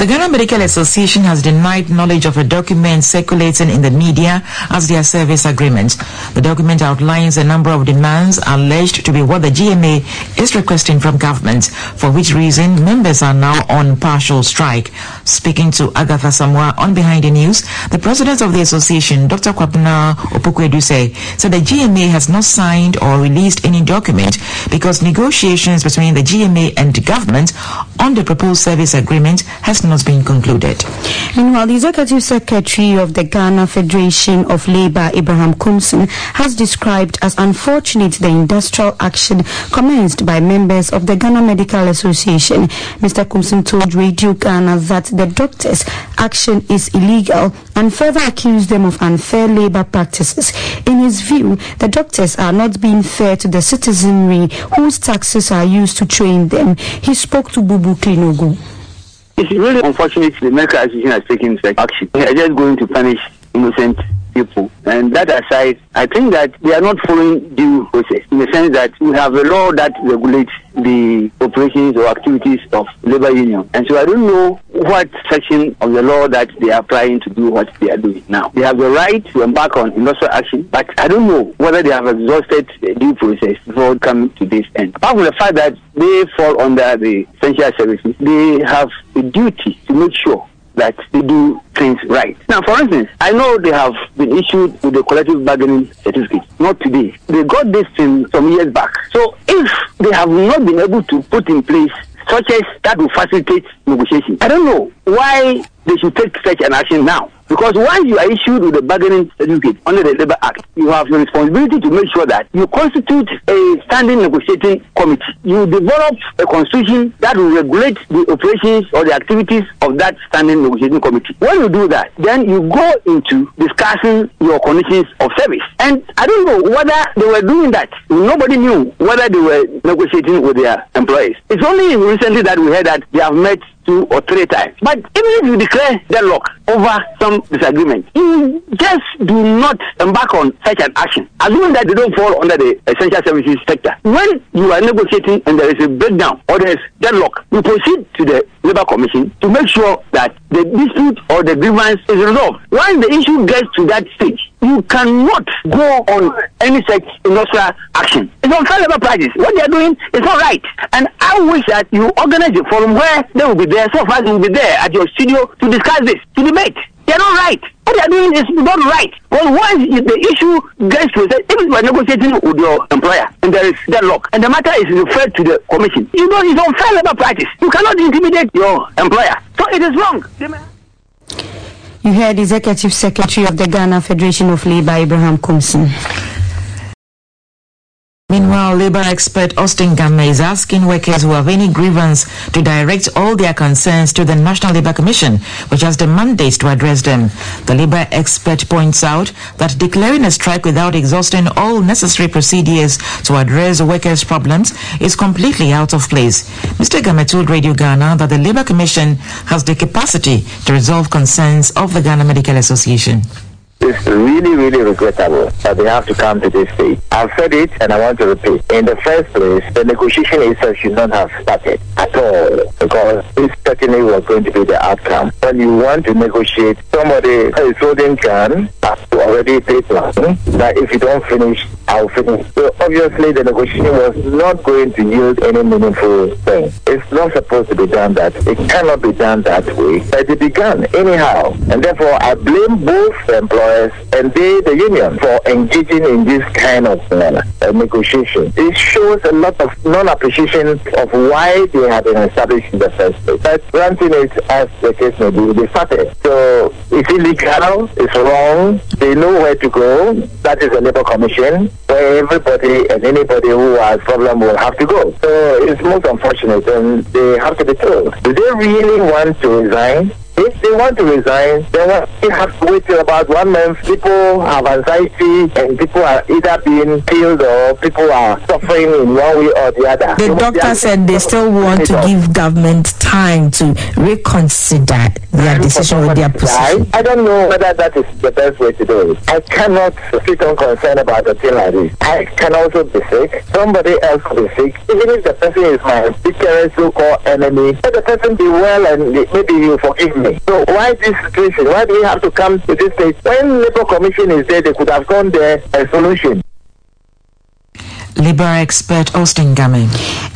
The Ghana Medical Association has denied knowledge of a document circulating in the media as their service agreement. The document outlines a number of demands alleged to be what the GMA is requesting from government, for which reason members are now on partial strike. Speaking to Agatha Samoa on Behind the News, the president of the association, Dr. Kwabena Opoku-Eduse, said the GMA has not signed or released any document because negotiations between the GMA and the government on the proposed service agreement has not been concluded. Meanwhile, the Executive Secretary of the Ghana Federation of Labour, Abraham Kumson, has described as unfortunate the industrial action commenced by members of the Ghana Medical Association. Mr. Kumson told Radio Ghana that the doctors' action is illegal and further accused them of unfair labour practices. In his view, the doctors are not being fair to the citizenry whose taxes are used to train them. He spoke to Bubu Klinogu. It's really unfortunate the medical association has taken such action. They are just going to punish innocent people. And that aside, I think that they are not following due process in the sense that we have a law that regulates the operations or activities of labor union. And so I don't know what section of the law that they are applying to do what they are doing now. They have the right to embark on industrial action, but I don't know whether they have exhausted the due process before coming to this end. Apart from the fact that they fall under the essential services, they have a duty to make sure that they do things right. Now, for instance, I know they have been issued with the collective bargaining certificate. Not today. They got this thing some years back. So if they have not been able to put in place structures that will facilitate negotiation, I don't know why they should take such an action now. Because once you are issued with a bargaining certificate under the Labour Act, you have the responsibility to make sure that you constitute a standing negotiating committee. You develop a constitution that will regulate the operations or the activities of that standing negotiating committee. When you do that, then you go into discussing your conditions of service. And I don't know whether they were doing that. Nobody knew whether they were negotiating with their employees. It's only recently that we heard that they have met 2 or 3 times. But even if you declare deadlock over some disagreement, you just do not embark on such an action, assuming that they don't fall under the essential services sector. When you are negotiating and there is a breakdown or there is deadlock, you proceed to the Labour Commission to make sure that the dispute or the grievance is resolved. Once the issue gets to that stage, you cannot go on any such industrial action. It's unfair labour practice. What they are doing is not right. And I wish that you organize a forum where they will be there, so far they will be there at your studio to discuss this, to debate. They are not right. What they are doing is not right. But once the issue gets to it, if you are negotiating with your employer and there is deadlock and the matter is referred to the commission, you know it's unfair labour practice. You cannot intimidate your employer. So it is wrong. You heard the Executive Secretary of the Ghana Federation of Labour, Abraham Kumson. Meanwhile, Labour expert Austin Gamma is asking workers who have any grievance to direct all their concerns to the National Labour Commission, which has the mandate to address them. The Labour expert points out that declaring a strike without exhausting all necessary procedures to address workers' problems is completely out of place. Mr. Gamma told Radio Ghana that the Labour Commission has the capacity to resolve concerns of the Ghana Medical Association. It's really, really regrettable that they have to come to this stage. I've said it and I want to repeat. In the first place, the negotiation itself should not have started at all, because this certainly was going to be the outcome. When you want to negotiate, somebody is holding gun, has to already pay plan that if you don't finish, I'll finish. So obviously the negotiation was not going to yield any meaningful thing. It's not supposed to be done that. It cannot be done that way. But it began anyhow. And therefore I blame both the employers and the union for engaging in this kind of negotiation. It shows a lot of non-appreciation of why they have been established in the first place. But granting it as the case may be, they started. So it's illegal, it's wrong, they know where to go. That is the Labour Commission, where everybody and anybody who has problem will have to go. So it's most unfortunate and they have to be told. Do they really want to resign? If they want to resign, then we have to wait till about 1 month. People have anxiety and people are either being killed or people are suffering in one way or the other. The doctor said they still want to give government time to reconsider their decision with their position. I don't know whether that is the best way to do it. I cannot sit unconcerned about a thing like this. I can also be sick. Somebody else will be sick. Even if the person is my biggest so-called enemy, let the person be well and maybe you forgive me. So why this situation? Why do we have to come to this stage? When Labour Commission is there, they could have gone there a solution. Labour expert Austin Game.